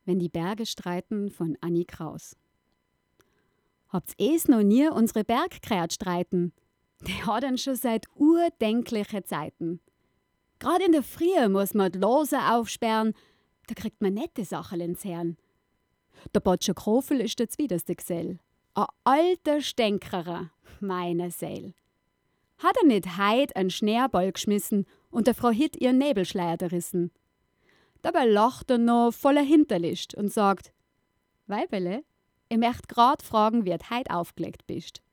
Wenn die Berge streiten von Annie Kraus. Habt's noch nie unsere Bergkräht streiten? Die hat dann schon seit urdenkliche Zeiten. Gerade in der Früh muss man die Lose aufsperren, da kriegt man nette Sachen ins Herrn. Der Botscher Krofel ist der zwiderste Gesell. A alter Stänkerer, meine Seel. Hat er nicht heid einen Schneeball geschmissen und der Frau Hitt ihren Nebelschleier gerissen? Dabei lacht er noch voller Hinterlist und sagt: Weibele, ich möcht grad fragen, wie du heid aufgelegt bist.